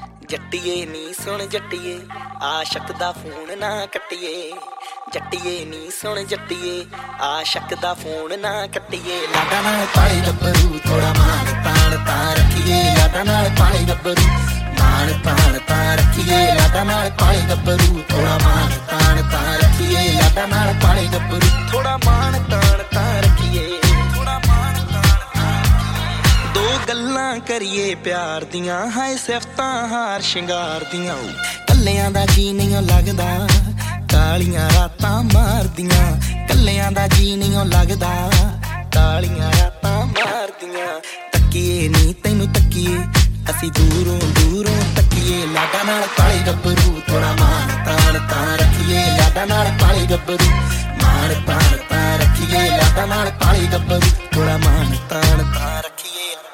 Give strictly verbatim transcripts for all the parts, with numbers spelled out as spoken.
ਜੱਟੀਏ ਨੀ ਸੁਣ ਜੱਟੀਏ ਆਸ਼ਕ ਦਾ ਫੋਨ ਨਾ ਕੱਟੀਏ ਜੱਟੀਏ ਨੀ ਸੁਣ ਜੱਟੀਏ ਆਸ਼ਕ ਦਾ ਫੋਨ ਨਾ ਕੱਟੀਏ ਲਾਡਾ ਨਾਲ ਪਾਲੀ ਗੱਭਰੂ ਥੋੜਾ ਮਾਨ ਤਾਣ ਤਾਂ ਰੱਖੀਏ ਲਾਡਾ ਨਾਲ ਪਾਲੀ ਗੱਭਰੂ ਮਾਨ ਤਾਣ ਤਾਂ ਰੱਖੀਏ ਲਾਡਾ ਨਾਲ ਪਾਲੀ ਗੱਭਰੂ ਥੋੜਾ ਮਾਨ ਤਾਣ ਤਾਂ ਰੱਖੀਏ ਲਾਡਾ ਨਾਲ ਪਾਲੀ ਗੱਭਰੂ ਥੋੜਾ ਮਾਨ ਤਾਣ ਤਾਂ ਰੱਖੀਏ ਥੋੜਾ ਮਾਨ ਤਾਣ ਦੋ ਗੱਲਾਂ ਕਰੀਏ ਪਿਆਰ ਦੀਆਂ ਹਾਏ ਸਿਫਤਾਂ ਹਾਰ ਸ਼ਿੰਗਾਰ ਦੀਆਂ ਕੱਲਿਆਂ ਦਾ ਜੀ ਨਹੀਂ ਲੱਗਦਾ ਕਾਲੀਆਂ ਰਾਤਾਂ ਮਾਰਦੀਆਂ ਕੱਲਿਆਂ ਦਾ ਜੀ ਨਹੀਂ ਲੱਗਦਾ ਕਾਲੀਆਂ ਰਾਤਾਂ ਮਾਰਦੀਆਂ ਤੱਕੀਏ ਨੀ ਤੈਨੂੰ ਤੱਕੀਏ ਅਸੀਂ ਦੂਰੋਂ ਦੂਰੋਂ ਤੱਕੀਏ ਲਾਡਾ ਨਾਲ ਪਾਲੀ ਗੱਭਰੂ ਥੋੜਾ ਮਾਨ ਤਾਣ ਤਾਂ ਰੱਖੀਏ ਲਾਡਾ ਨਾਲ ਪਾਲੀ ਗੱਭਰੂ ਮਾਨ ਤਾਣ ਤਾਂ ਰੱਖੀਏ ਲਾਡਾ ਨਾਲ ਪਾਲੀ ਗੱਭਰੂ ਥੋੜਾ ਮਾਨ ਤਾਣ ਤਾਂ ਰੱਖੀਏ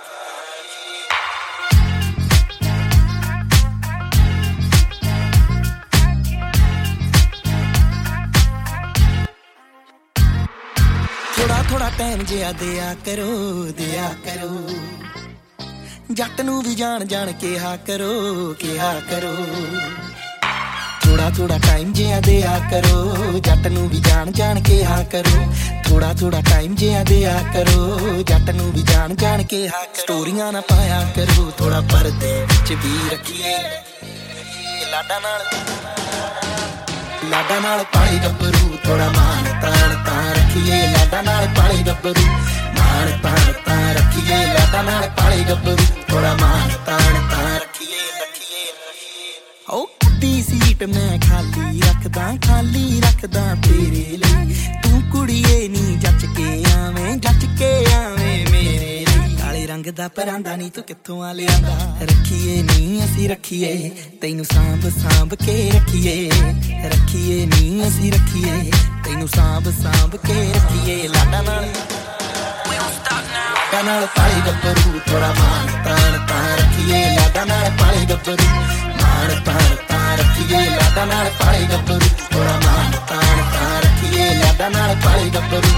ਥੋੜਾ ਥੋੜਾ ਟਾਈਮ ਜਿਆ ਦਿਆ ਕਰੋ ਦਿਆ ਕਰੋ ਜੱਟ ਨੂੰ ਵੀ ਜਾਣ ਜਾਣ ਕਿਹਾ ਕਰੋ ਕਿਹਾ ਕਰੋ ਥੋੜਾ ਥੋੜਾ ਟਾਈਮ ਜਿਆ ਦਿਆ ਕਰੋ ਜੱਟ ਨੂੰ ਵੀ ਜਾਣ ਜਾਣ ਕਿਹਾ ਕਰੋ ਥੋੜਾ ਥੋੜਾ ਟਾਈਮ ਜਿਆ ਦਿਆ ਕਰੋ ਜੱਟ ਨੂੰ ਵੀ ਜਾਣ ਜਾਣ ਕਿਹਾ ਸਟੋਰੀਆਂ ਨਾ ਪਾਇਆ ਕਰੋ ਥੋੜਾ ਪਰਦੇ ਵਿੱਚ ਵੀ ਰੱਖੀਏ ਲਾਡਾ ਨਾਲ ਲਾਡਾ ਨਾਲ ਪਾਲੀ ਗੱਭਰੂ ਥੋੜਾ ਮਾਨ ਤਾਣ ਤਾਂ ਰੱਖੀਏ ਲਾਡਾ ਨਾਲ ਪਾਲੀ ਗੱਭਰੂ ਮਾਨ ਤਾਣ ਤਾਂ ਰੱਖੀਏ ਲਾਡਾ ਨਾਲ ਪਾਲੀ ਗੱਭਰੂ ਥੋੜਾ ਮਾਨ ਤਾਣ ਤਾਂ ਰੱਖੀਏ ਰੱਖੀਏ ਓ ਕੱਢੀ ਸੀਟ ਮੈਂ ਖਾਲੀ ਰੱਖਦਾ ਖਾਲੀ ਰੱਖਦਾ ਤੇਰੇ ਲਈ ਤੂੰ ਕੁੜੀਏ ਨੀ ਜੱਚ ਕੇ ਆਵੇਂ ਜੱਚ ਕੇ ਆਵੇਂ ਮੇਰੇ ਲਈ ਕਾਲੇ ਰੰਗ ਦਾ ਪਰਾਂਦਾ ਨੀ ਤੂੰ ਕਿੱਥੋਂ ਆ ਲਿਆਂਦਾ ਰੱਖੀਏ ਨੀ ਅਸੀਂ ਰੱਖੀਏ ਤੈਨੂੰ ਸਾਂਭ ਸਾਂਭ ਕੇ ਰੱਖੀਏ ਰੱਖੀਏ ਨੀ ਅਸੀਂ ਰੱਖੀਏ ਤੈਨੂੰ ਸਾਂਭ ਸਾਂਭ ਕੇ ਰੱਖੀਏ ਲਾਡਾ ਨਾਲ ਲਾਡਾ ਨਾਲ ਪਾਲੀ ਗੱਭਰੂ ਥੋੜਾ ਮਾਨ ਤਾਣ ਤਾਂ ਰੱਖੀਏ ਲਾਡਾ ਨਾਲ ਪਾਲੀ ਗੱਭਰੂ ਮਾਨ ਤਾਣ ਤਾਂ ਰੱਖੀਏ ਲਾਡਾ ਨਾਲ ਪਾਲੀ ਗੱਭਰੂ ਥੋੜਾ ਮਾਨ ਤਾਣ ਤਾਂ ਰੱਖੀਏ ਲਾਡਾ ਨਾਲ ਪਾਲੀ ਗੱਭਰੂ